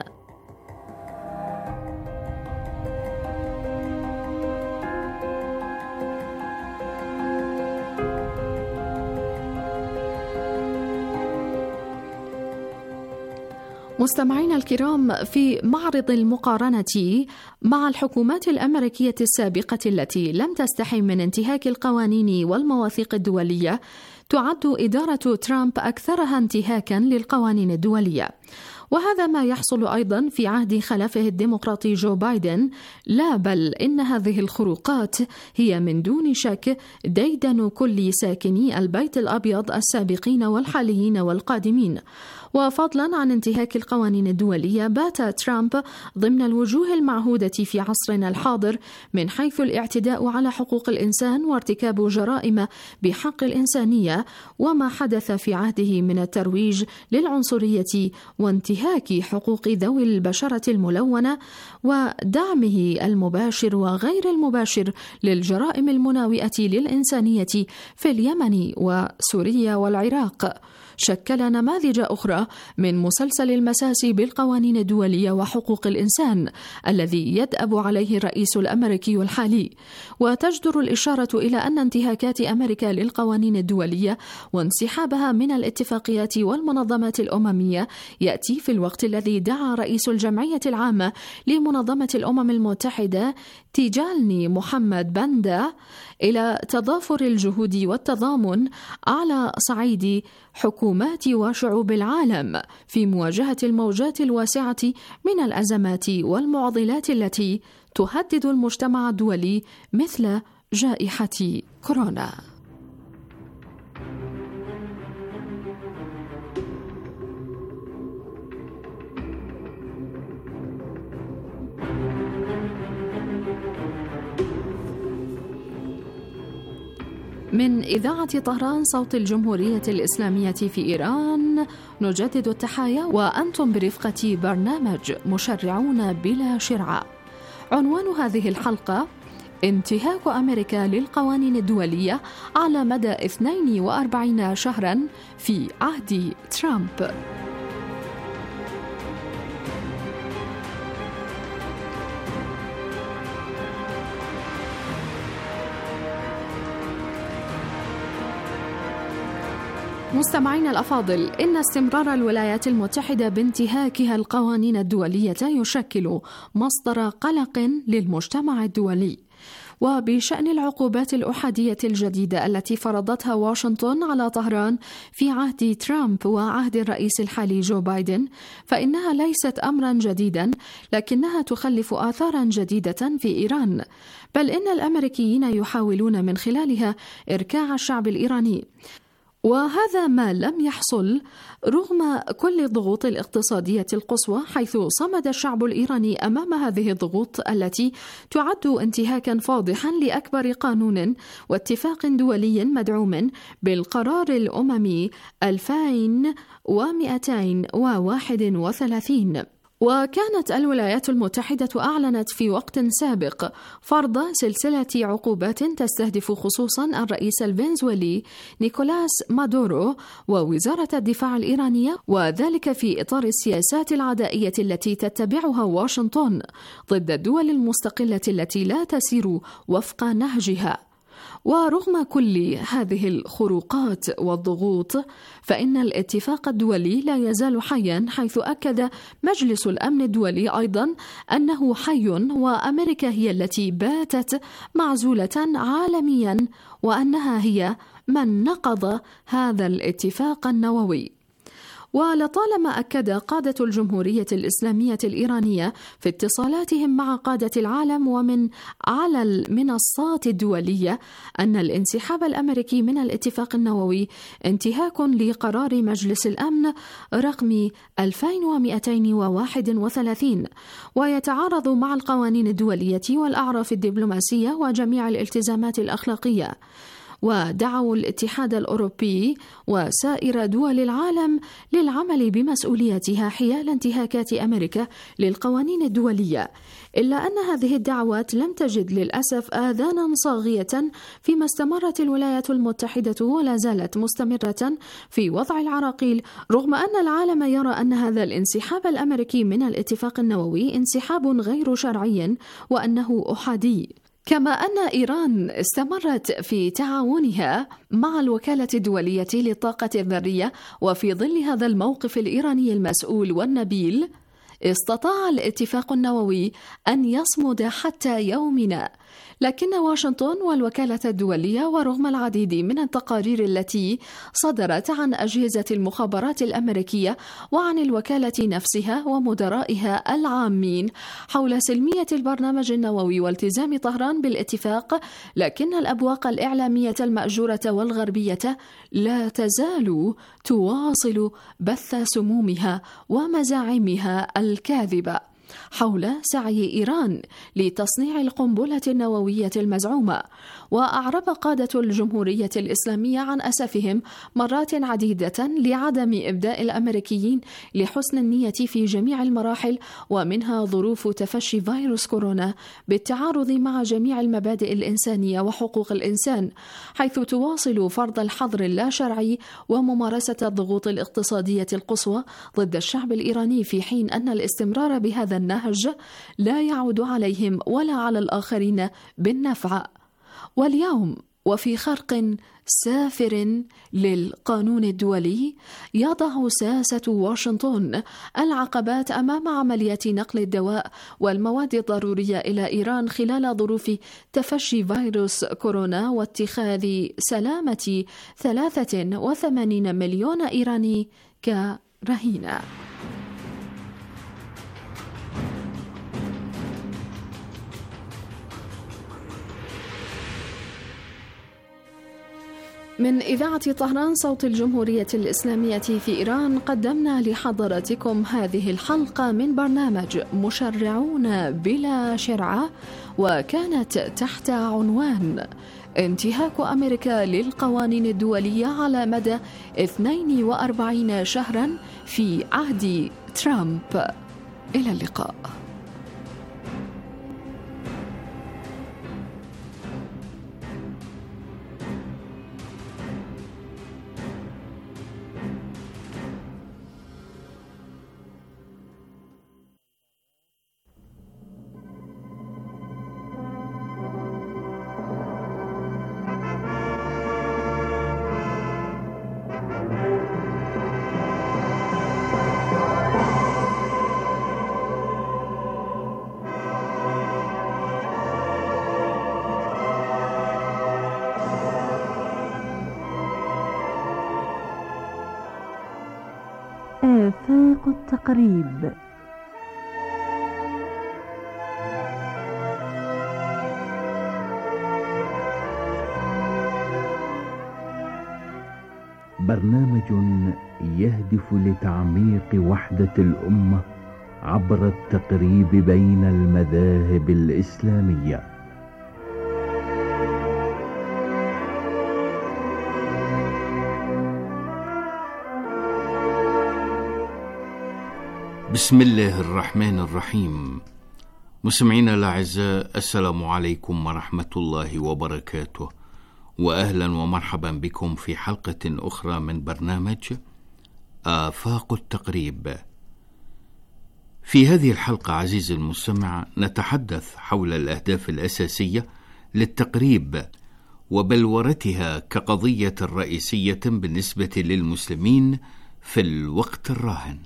مستمعينا الكرام، في معرض المقارنة مع الحكومات الأمريكية السابقة التي لم تستحي من انتهاك القوانين والمواثيق الدولية، تعد إدارة ترامب أكثرها انتهاكا للقوانين الدولية، وهذا ما يحصل أيضا في عهد خلفه الديمقراطي جو بايدن. لا بل إن هذه الخروقات هي من دون شك ديدن كل ساكني البيت الأبيض السابقين والحاليين والقادمين. وفضلا عن انتهاك القوانين الدولية، بات ترامب ضمن الوجوه المعهودة في عصرنا الحاضر من حيث الاعتداء على حقوق الإنسان وارتكاب جرائم بحق الإنسانية، وما حدث في عهده من الترويج للعنصرية وانتهاك حقوق ذوي البشرة الملونة، ودعمه المباشر وغير المباشر للجرائم المناوئة للإنسانية في اليمن وسوريا والعراق. شكل نماذج أخرى أخرى من مسلسل المساس بالقوانين الدولية وحقوق الإنسان الذي يدأب عليه الرئيس الأمريكي الحالي. وتجدر الإشارة إلى أن انتهاكات أمريكا للقوانين الدولية وانسحابها من الاتفاقيات والمنظمات الأممية يأتي في الوقت الذي دعا رئيس الجمعية العامة لمنظمة الأمم المتحدة تيجالني محمد باندا إلى تضافر الجهود والتضامن على صعيد حكومات وشعوب العالم في مواجهة الموجات الواسعة من الأزمات والمعضلات التي تهدد المجتمع الدولي مثل جائحة كورونا. من إذاعة طهران صوت الجمهورية الإسلامية في إيران نجدد التحايا وأنتم برفقة برنامج مشرعون بلا شرعة. عنوان هذه الحلقة: انتهاك أمريكا للقوانين الدولية على مدى اثنين وأربعين شهرا في عهد ترامب. مستمعينا الأفاضل، إن استمرار الولايات المتحدة بانتهاكها القوانين الدولية يشكل مصدر قلق للمجتمع الدولي. وبشأن العقوبات الأحادية الجديدة التي فرضتها واشنطن على طهران في عهد ترامب وعهد الرئيس الحالي جو بايدن، فإنها ليست أمرا جديدا، لكنها تخلف آثارا جديدة في إيران، بل إن الأمريكيين يحاولون من خلالها إركاع الشعب الإيراني. وهذا ما لم يحصل رغم كل الضغوط الاقتصادية القصوى، حيث صمد الشعب الإيراني أمام هذه الضغوط التي تعد انتهاكا فاضحا لأكبر قانون واتفاق دولي مدعوم بالقرار الأممي ألفين ومئتين وواحد وثلاثين. وكانت الولايات المتحدة أعلنت في وقت سابق فرض سلسلة عقوبات تستهدف خصوصا الرئيس الفنزويلي نيكولاس مادورو ووزارة الدفاع الإيرانية، وذلك في إطار السياسات العدائية التي تتبعها واشنطن ضد الدول المستقلة التي لا تسير وفق نهجها. ورغم كل هذه الخروقات والضغوط، فإن الاتفاق الدولي لا يزال حيا، حيث أكد مجلس الأمن الدولي أيضا أنه حي، وأمريكا هي التي باتت معزولة عالميا، وأنها هي من نقض هذا الاتفاق النووي. ولطالما أكد قادة الجمهورية الإسلامية الإيرانية في اتصالاتهم مع قادة العالم ومن على المنصات الدولية أن الانسحاب الأمريكي من الاتفاق النووي انتهاك لقرار مجلس الأمن رقم ألفين ومئتين وواحد وثلاثين، ويتعارض مع القوانين الدولية والأعراف الدبلوماسية وجميع الالتزامات الأخلاقية. ودعوا الاتحاد الأوروبي وسائر دول العالم للعمل بمسؤوليتها حيال انتهاكات أمريكا للقوانين الدولية، إلا أن هذه الدعوات لم تجد للأسف آذانا صاغية، فيما استمرت الولايات المتحدة ولا زالت مستمرة في وضع العراقيل، رغم أن العالم يرى أن هذا الانسحاب الأمريكي من الاتفاق النووي انسحاب غير شرعي وأنه أحادي. كما أن إيران استمرت في تعاونها مع الوكالة الدولية للطاقة الذرية، وفي ظل هذا الموقف الإيراني المسؤول والنبيل استطاع الاتفاق النووي أن يصمد حتى يومنا. لكن واشنطن والوكالة الدولية ورغم العديد من التقارير التي صدرت عن أجهزة المخابرات الأمريكية وعن الوكالة نفسها ومدرائها العامين حول سلمية البرنامج النووي والتزام طهران بالاتفاق، لكن الأبواق الإعلامية المأجورة والغربية لا تزال تواصل بث سمومها ومزاعمها الكاذبة. حول سعي إيران لتصنيع القنبلة النووية المزعومة. وأعرب قادة الجمهورية الإسلامية عن أسفهم مرات عديدة لعدم إبداء الأمريكيين لحسن النية في جميع المراحل، ومنها ظروف تفشي فيروس كورونا، بالتعارض مع جميع المبادئ الإنسانية وحقوق الإنسان، حيث تواصل فرض الحظر اللا شرعي وممارسة الضغوط الاقتصادية القصوى ضد الشعب الإيراني، في حين أن الاستمرار بهذا النهج لا يعود عليهم ولا على الآخرين بالنفع. واليوم وفي خرق سافر للقانون الدولي، يضع ساسة واشنطن العقبات أمام عمليات نقل الدواء والمواد الضرورية إلى إيران خلال ظروف تفشي فيروس كورونا واتخاذ سلامة ثلاثة وثمانين مليون إيراني كرهينة. من إذاعة طهران صوت الجمهورية الإسلامية في إيران، قدمنا لحضراتكم هذه الحلقة من برنامج مشرعون بلا شرعة، وكانت تحت عنوان انتهاك أمريكا للقوانين الدولية على مدى اثنين وأربعين شهرا في عهد ترامب. إلى اللقاء. آفاق التقريب. برنامج يهدف لتعميق وحدة الأمة عبر التقريب بين المذاهب الإسلامية. بسم الله الرحمن الرحيم. مستمعينا الأعزاء، السلام عليكم ورحمة الله وبركاته، وأهلا ومرحبا بكم في حلقة أخرى من برنامج آفاق التقريب. في هذه الحلقة عزيزي المستمع نتحدث حول الأهداف الأساسية للتقريب وبلورتها كقضية رئيسية بالنسبة للمسلمين في الوقت الراهن.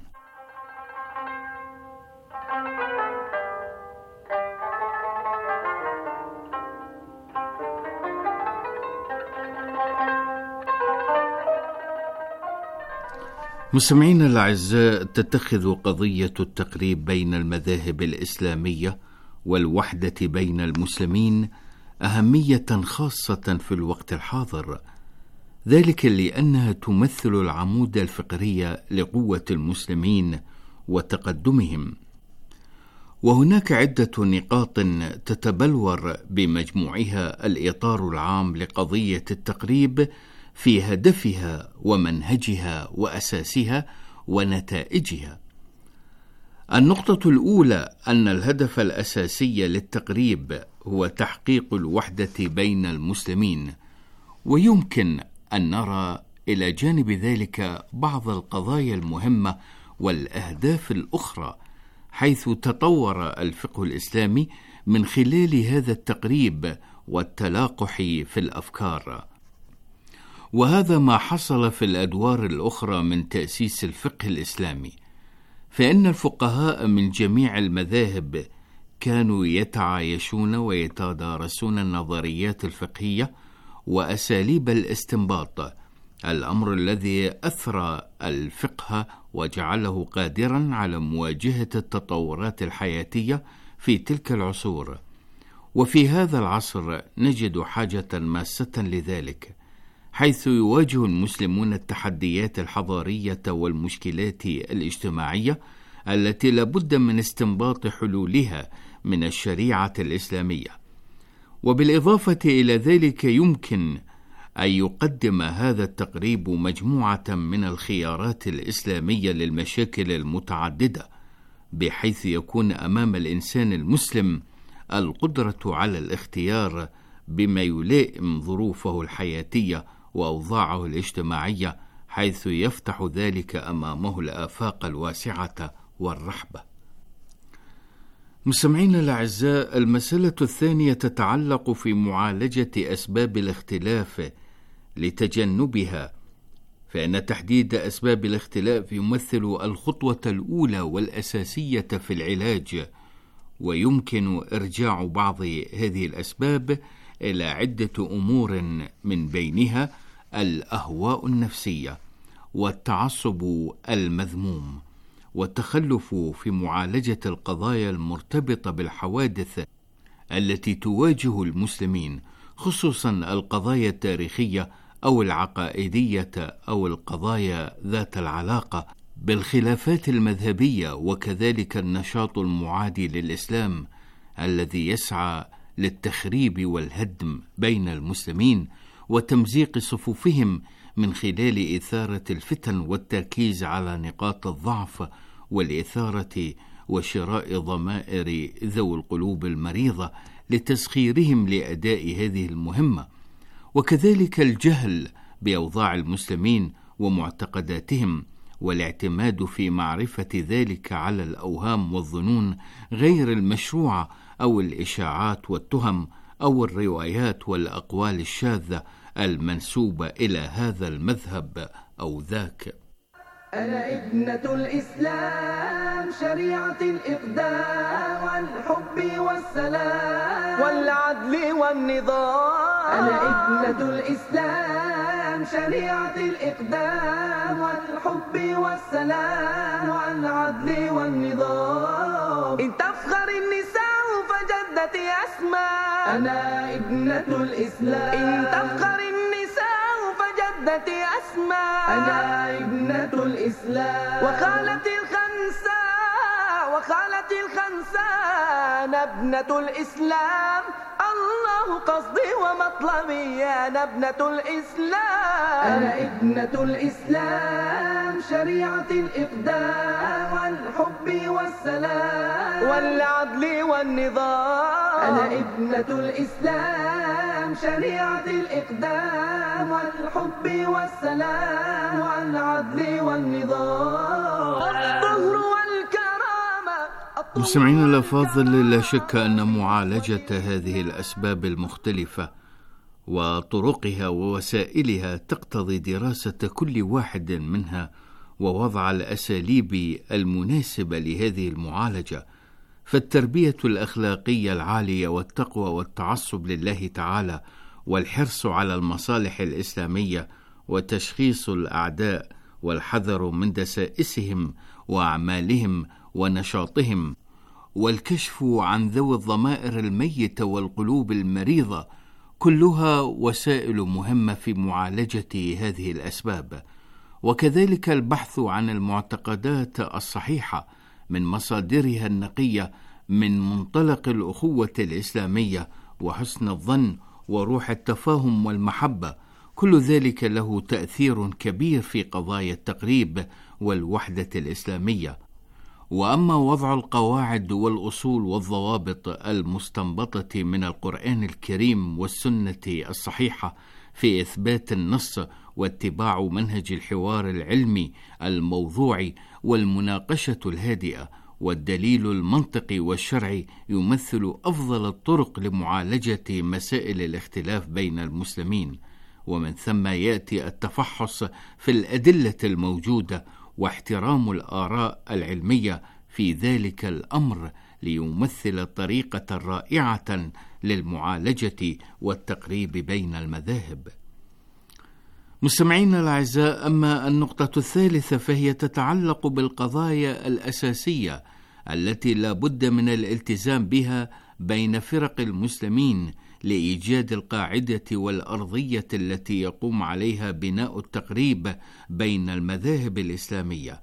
مستمعينا الأعزاء، تتخذ قضية التقريب بين المذاهب الإسلامية والوحدة بين المسلمين أهمية خاصة في الوقت الحاضر، ذلك لأنها تمثل العمود الفقري لقوة المسلمين وتقدمهم. وهناك عدة نقاط تتبلور بمجموعها الإطار العام لقضية التقريب في هدفها ومنهجها وأساسها ونتائجها. النقطة الأولى أن الهدف الأساسي للتقريب هو تحقيق الوحدة بين المسلمين، ويمكن أن نرى إلى جانب ذلك بعض القضايا المهمة والأهداف الأخرى، حيث تطور الفقه الإسلامي من خلال هذا التقريب والتلاقح في الأفكار. وهذا ما حصل في الأدوار الأخرى من تأسيس الفقه الإسلامي، فإن الفقهاء من جميع المذاهب كانوا يتعايشون ويتدارسون النظريات الفقهية وأساليب الاستنباط، الأمر الذي أثرى الفقه وجعله قادرا على مواجهة التطورات الحياتية في تلك العصور. وفي هذا العصر نجد حاجة ماسة لذلك، حيث يواجه المسلمون التحديات الحضارية والمشكلات الاجتماعية التي لابد من استنباط حلولها من الشريعة الإسلامية. وبالإضافة إلى ذلك يمكن أن يقدم هذا التقريب مجموعة من الخيارات الإسلامية للمشاكل المتعددة، بحيث يكون أمام الإنسان المسلم القدرة على الاختيار بما يلائم ظروفه الحياتية وأوضاعه الاجتماعية، حيث يفتح ذلك أمامه الآفاق الواسعة والرحبة. مستمعينا الأعزاء، المسألة الثانية تتعلق في معالجة أسباب الاختلاف لتجنبها، فإن تحديد أسباب الاختلاف يمثل الخطوة الأولى والأساسية في العلاج، ويمكن إرجاع بعض هذه الأسباب إلى عدة أمور، من بينها الأهواء النفسية والتعصب المذموم والتخلف في معالجة القضايا المرتبطة بالحوادث التي تواجه المسلمين، خصوصا القضايا التاريخية أو العقائدية أو القضايا ذات العلاقة بالخلافات المذهبية، وكذلك النشاط المعادي للإسلام الذي يسعى للتخريب والهدم بين المسلمين وتمزيق صفوفهم من خلال إثارة الفتن والتركيز على نقاط الضعف والإثارة وشراء ضمائر ذوي القلوب المريضة لتسخيرهم لأداء هذه المهمة، وكذلك الجهل بأوضاع المسلمين ومعتقداتهم والاعتماد في معرفة ذلك على الأوهام والظنون غير المشروعة أو الإشاعات والتهم أو الروايات والأقوال الشاذة المنسوبة إلى هذا المذهب أو ذاك. أنا ابنة الإسلام، شريعة الإقدام والحب والسلام والعدل والنظام. أنا ابنة الإسلام، شريعة الإقدام والحب والسلام والعدل والنظام. إن تفخر النساء فجدتي أسماء. أنا ابنة الإسلام. إن تفخر النساء فجدتي أسماء. أنا ابنة الإسلام. وخالة الخنساء وخالة الخنساء، أنا ابنة الإسلام. الله قصدي ومطلبي، أنا ابنة الإسلام. أنا ابنة الإسلام، شريعة الإقدام والحب والسلام والعدل والنظام. أنا ابنة الإسلام، شريعة الإقدام والحب والسلام والعدل والنظام. الطهر والكرامة. مستمعينا الأفاضل، لا شك أن معالجة هذه الأسباب المختلفة وطرقها ووسائلها تقتضي دراسة كل واحد منها ووضع الأساليب المناسبة لهذه المعالجة، فالتربية الأخلاقية العالية والتقوى والتعصب لله تعالى والحرص على المصالح الإسلامية وتشخيص الأعداء والحذر من دسائسهم وأعمالهم ونشاطهم والكشف عن ذوي الضمائر الميتة والقلوب المريضة، كلها وسائل مهمة في معالجة هذه الأسباب. وكذلك البحث عن المعتقدات الصحيحة من مصادرها النقية من منطلق الأخوة الإسلامية وحسن الظن وروح التفاهم والمحبة، كل ذلك له تأثير كبير في قضايا التقريب والوحدة الإسلامية. وأما وضع القواعد والأصول والضوابط المستنبطة من القرآن الكريم والسنة الصحيحة في إثبات النص واتباع منهج الحوار العلمي الموضوعي والمناقشة الهادئة والدليل المنطقي والشرعي يمثل أفضل الطرق لمعالجة مسائل الاختلاف بين المسلمين، ومن ثم يأتي التفحص في الأدلة الموجودة واحترام الآراء العلمية في ذلك الأمر ليمثل طريقة رائعة للمعالجة والتقريب بين المذاهب. مستمعينا الأعزاء، أما النقطة الثالثة فهي تتعلق بالقضايا الأساسية التي لا بد من الالتزام بها بين فرق المسلمين لإيجاد القاعدة والأرضية التي يقوم عليها بناء التقريب بين المذاهب الإسلامية.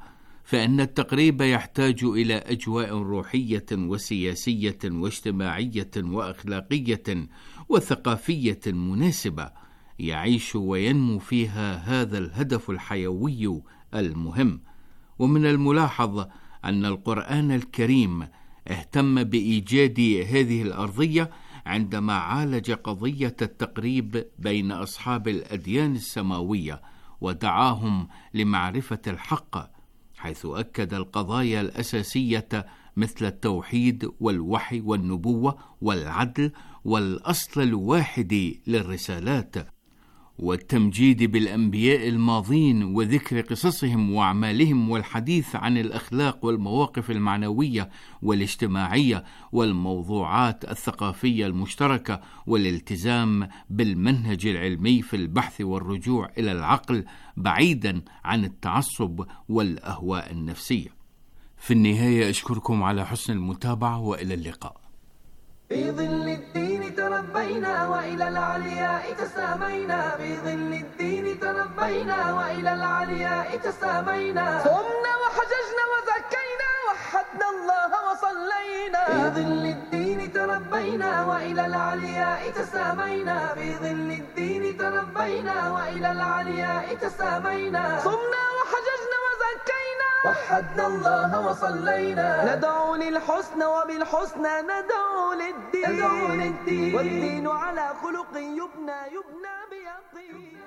فإن التقريب يحتاج إلى أجواء روحية وسياسية واجتماعية وأخلاقية وثقافية مناسبة يعيش وينمو فيها هذا الهدف الحيوي المهم. ومن الملاحظ أن القرآن الكريم اهتم بإيجاد هذه الأرضية عندما عالج قضية التقريب بين أصحاب الأديان السماوية ودعاهم لمعرفة الحق، حيث أكد القضايا الأساسية مثل التوحيد والوحي والنبوة والعدل والأصل الواحد للرسالات، والتمجيد بالأنبياء الماضين وذكر قصصهم وأعمالهم والحديث عن الأخلاق والمواقف المعنوية والاجتماعية والموضوعات الثقافية المشتركة والالتزام بالمنهج العلمي في البحث والرجوع إلى العقل بعيدا عن التعصب والأهواء النفسية. في النهاية أشكركم على حسن المتابعة وإلى اللقاء. في ظل الدين تربينا وإلى العلياء تسامينا، في ظل الدين تربينا وإلى العلياء تسامينا، صمنا وحججنا وزكينا وحدنا الله وصلينا. في ظل الدين تربينا وإلى العلياء تسامينا، في ظل الدين تربينا وإلى العلياء تسامينا، صمنا وحججنا وزكينا وحدنا الله وصلينا. ندعو للحسن وبالحسنى ندعو للدين, ندعو للدين والدين على خلق يبنى يبنى بيقين.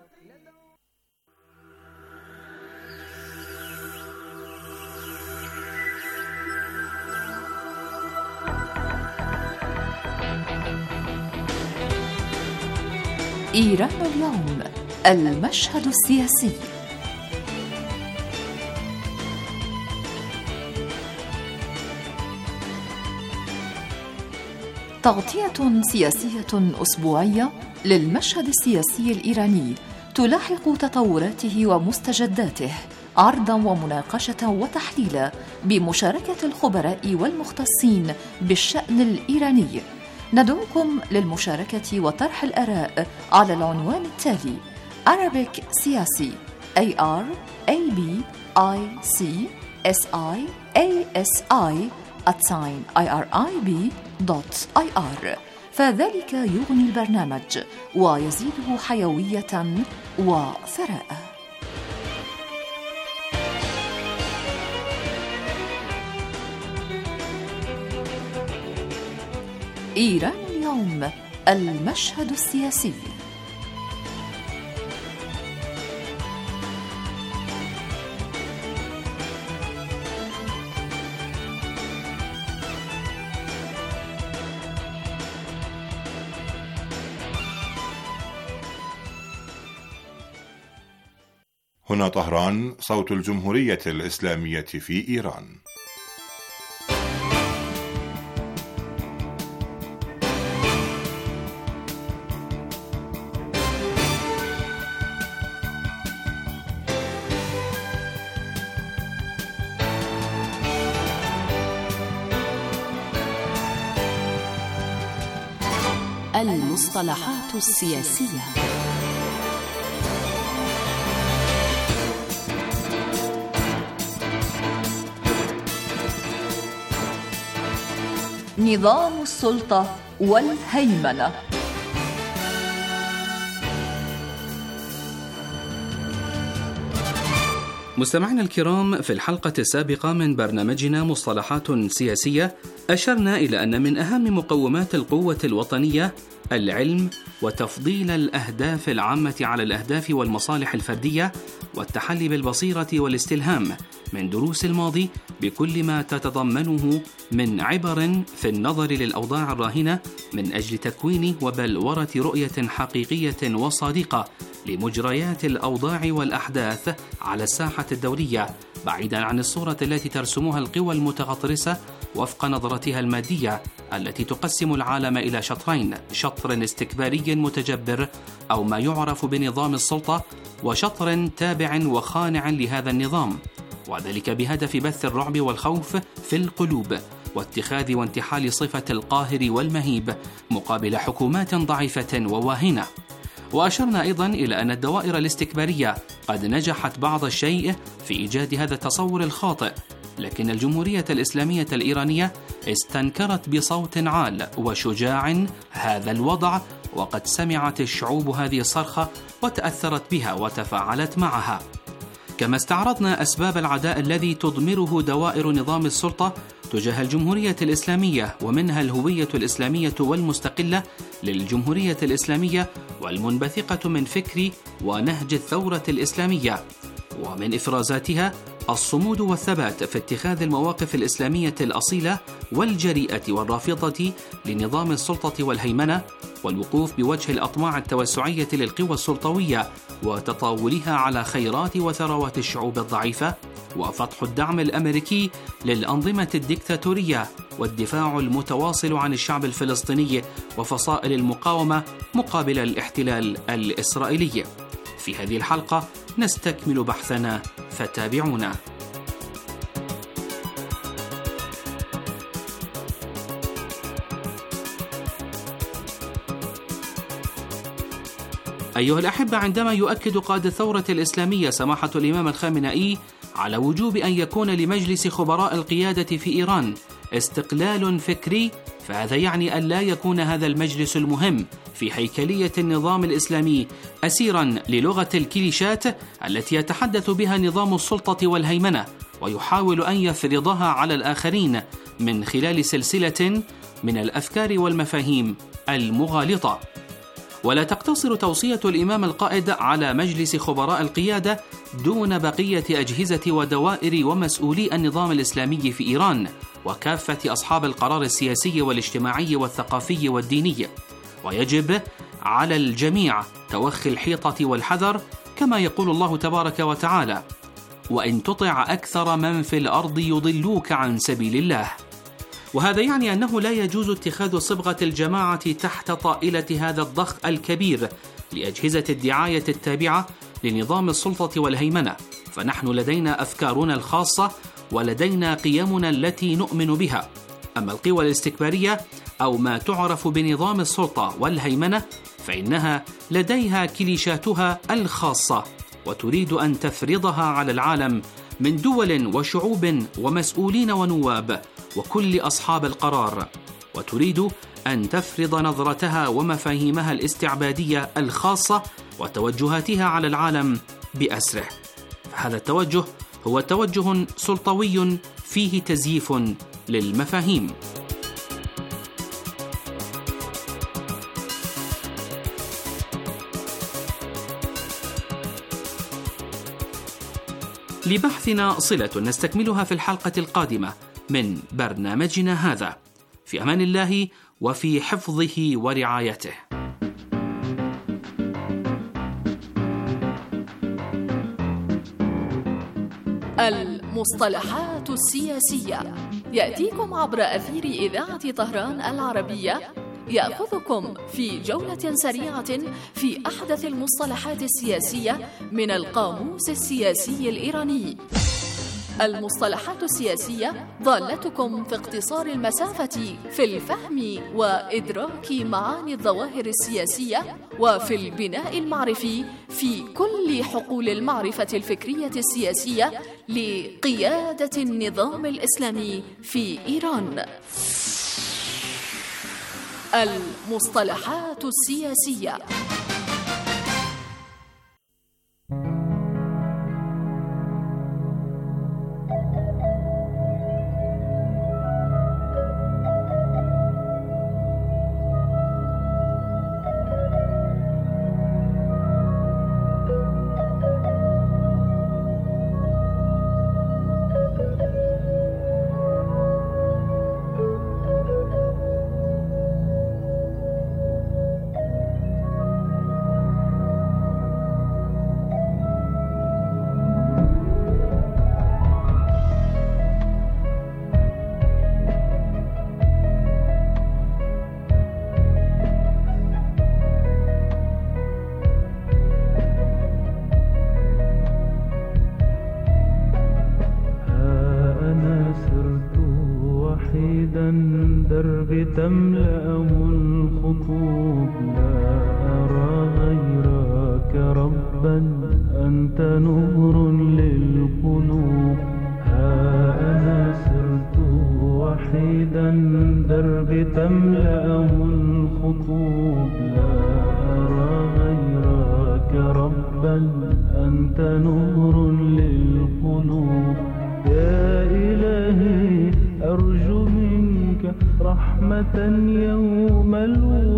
إيران اليوم، المشهد السياسي. تغطية سياسية أسبوعية للمشهد السياسي الإيراني تلاحق تطوراته ومستجداته، عرضا ومناقشة وتحليلا بمشاركة الخبراء والمختصين بالشأن الإيراني. ندعوكم للمشاركة وطرح الآراء على العنوان التالي: Arabic سياسي A R A B I C S I A S I at sign I R I B dot I R، فذلك يغني البرنامج ويزيده حيوية وثراء. إيران اليوم، المشهد السياسي. هنا طهران، صوت الجمهورية الإسلامية في إيران. المصطلحات السياسية. نظام السلطة والهيمنة. مستمعينا الكرام، في الحلقة السابقة من برنامجنا مصطلحات سياسية أشرنا إلى أن من أهم مقومات القوة الوطنية العلم وتفضيل الأهداف العامة على الأهداف والمصالح الفردية والتحلي بالبصيرة والاستلهام من دروس الماضي بكل ما تتضمنه من عبر في النظر للأوضاع الراهنة من أجل تكوين وبلورة رؤية حقيقية وصادقة لمجريات الأوضاع والأحداث على الساحة الدولية، بعيدا عن الصورة التي ترسمها القوى المتغطرسة وفق نظرتها المادية التي تقسم العالم إلى شطرين: شطر استكباري متجبر أو ما يعرف بنظام السلطة، وشطر تابع وخانع لهذا النظام، وذلك بهدف بث الرعب والخوف في القلوب واتخاذ وانتحال صفة القاهر والمهيب مقابل حكومات ضعيفة وواهنة. وأشرنا أيضا إلى أن الدوائر الاستكبارية قد نجحت بعض الشيء في إيجاد هذا التصور الخاطئ، لكن الجمهورية الإسلامية الإيرانية استنكرت بصوت عال وشجاع هذا الوضع، وقد سمعت الشعوب هذه الصرخة وتأثرت بها وتفاعلت معها. كما استعرضنا أسباب العداء الذي تضمره دوائر نظام السلطة تجاه الجمهورية الإسلامية، ومنها الهوية الإسلامية والمستقلة للجمهورية الإسلامية والمنبثقة من فكر ونهج الثورة الإسلامية، ومن إفرازاتها الصمود والثبات في اتخاذ المواقف الإسلامية الأصيلة والجريئة والرافضة لنظام السلطة والهيمنة، والوقوف بوجه الأطماع التوسعية للقوى السلطوية وتطاولها على خيرات وثروات الشعوب الضعيفة، وفتح الدعم الأمريكي للأنظمة الديكتاتورية، والدفاع المتواصل عن الشعب الفلسطيني وفصائل المقاومة مقابل الاحتلال الإسرائيلي. في هذه الحلقة نستكمل بحثنا، فتابعونا. أيها الأحبة، عندما يؤكد قائد الثورة الإسلامية سماحة الإمام الخامنئي على وجوب أن يكون لمجلس خبراء القيادة في إيران استقلال فكري، فهذا يعني أن لا يكون هذا المجلس المهم في هيكلية النظام الإسلامي أسيرا للغة الكليشات التي يتحدث بها نظام السلطة والهيمنة، ويحاول أن يفرضها على الآخرين من خلال سلسلة من الأفكار والمفاهيم المغالطة. ولا تقتصر توصية الإمام القائد على مجلس خبراء القيادة دون بقية أجهزة ودوائر ومسؤولي النظام الإسلامي في إيران وكافة أصحاب القرار السياسي والاجتماعي والثقافي والديني، ويجب على الجميع توخي الحيطة والحذر، كما يقول الله تبارك وتعالى: وإن تطع أكثر من في الأرض يضلوك عن سبيل الله. وهذا يعني أنه لا يجوز اتخاذ صبغة الجماعة تحت طائلة هذا الضخ الكبير لأجهزة الدعاية التابعة لنظام السلطة والهيمنة، فنحن لدينا أفكارنا الخاصة ولدينا قيمنا التي نؤمن بها. أما القوى الاستكبارية أو ما تعرف بنظام السلطة والهيمنة فإنها لديها كليشاتها الخاصة، وتريد أن تفرضها على العالم من دول وشعوب ومسؤولين ونواب وكل أصحاب القرار، وتريد أن تفرض نظرتها ومفاهيمها الاستعبادية الخاصة وتوجهاتها على العالم بأسره. فهذا التوجه هو توجه سلطوي فيه تزييف للمفاهيم. لبحثنا صلة نستكملها في الحلقة القادمة من برنامجنا هذا. في أمان الله وفي حفظه ورعايته. المصطلحات السياسية يأتيكم عبر أثير إذاعة طهران العربية، يأخذكم في جولة سريعة في أحدث المصطلحات السياسية من القاموس السياسي الإيراني. المصطلحات السياسية ضالتكم في اقتصار المسافة في الفهم وإدراك معاني الظواهر السياسية، وفي البناء المعرفي في كل حقول المعرفة الفكرية السياسية لقيادة النظام الإسلامي في إيران. المصطلحات السياسية. تملأه الخطوب لا أرى غيرك رب ربا أنت نور للقلوب. ها أنا سرت وحيدا درب تملأه الخطوب. لا أرى غيرك ربا أنت نور للقلوب. يا إلهي أرجو منك رحمة يوم الوقوف.